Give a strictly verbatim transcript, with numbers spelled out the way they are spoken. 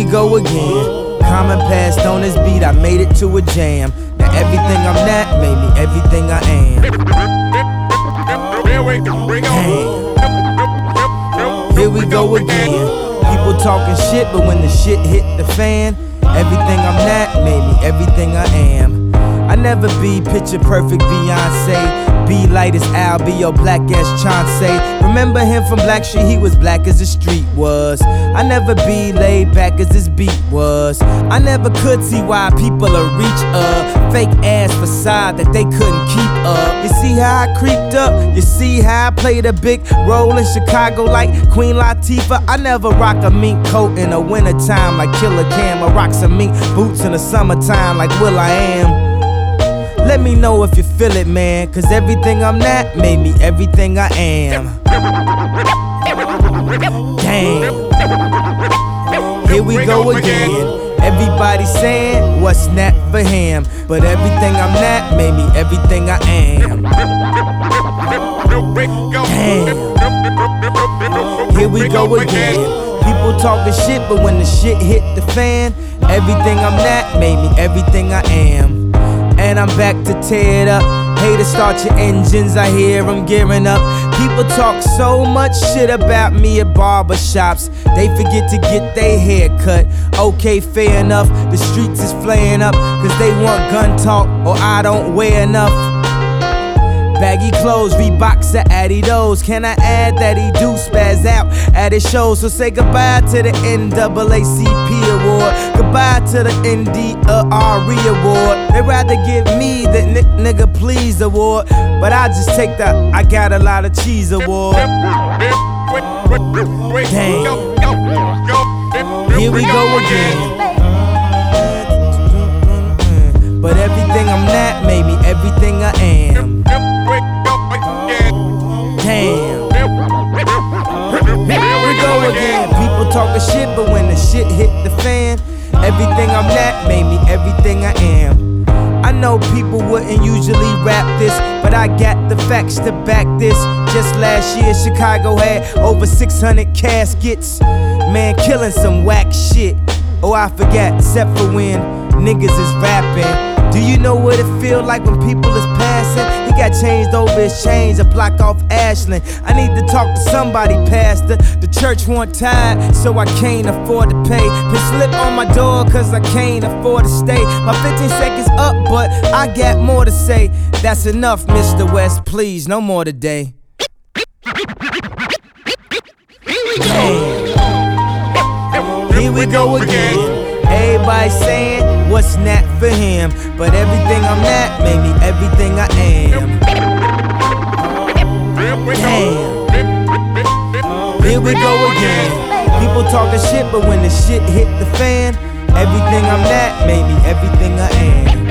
go again. Common passed on this beat, I made it to a jam. Now everything I'm not made me everything I am. Damn. Here we go again. People talking shit, but when the shit hit the fan, everything I'm not made me everything I am. I never be picture perfect Beyonce. Be light as Al, be your black ass Chauncey. Remember him from Black Street, he was black as the street was. I never be laid back as this beat was. I never could see why people will reach a fake ass facade that they couldn't keep up. You see how I creeped up? You see how I played a big role in Chicago like Queen Latifah? I never rock a mink coat in the wintertime like Killer Cam. I rock some mink boots in the summertime like Will I Am. Let me know if you feel it, man, cause everything I'm not made me everything I am. Damn. Here we go again. Everybody saying what's not for him, but everything I'm not made me everything I am. Damn. Here we go again. People talking shit, but when the shit hit the fan, everything I'm not made me everything I am. And I'm back to tear it up. Hey, to start your engines, I hear them gearing up. People talk so much shit about me at barbershops. They forget to get their hair cut. Okay, fair enough, the streets is flaring up, cause they want gun talk, or I don't wear enough. Baggy clothes, Reeboks or Adidas. Can I add that he do spaz out at his shows? So say goodbye to the N double A C P award. Goodbye to the N D R E award. They'd rather give me the n nigga please award, but I just take the I got a lot of cheese award. Damn. Here we go again. But everything I'm not made me everything I am. Damn. Here we go again. People talking shit, but when the shit hit the fan, everything I'm not made me everything I am. I know people wouldn't usually rap this, but I got the facts to back this. Just last year, Chicago had over six hundred caskets. Man, killing some whack shit. Oh, I forgot, except for when niggas is rapping. Do you know what it feel like when people is passing? He got changed over his chains, a block off Ashland. I need to talk to somebody, pastor. The church want tired, so I can't afford to pay. Put slip on my door, cause I can't afford to stay. My fifteen seconds up, but I got more to say. That's enough, Mister West, please, no more today. Damn. Here we go again. Everybody saying what's not for him, but everything I'm not made me everything I am. Damn. Here we go again. People talking shit, but when the shit hit the fan, everything I'm not made me everything I am.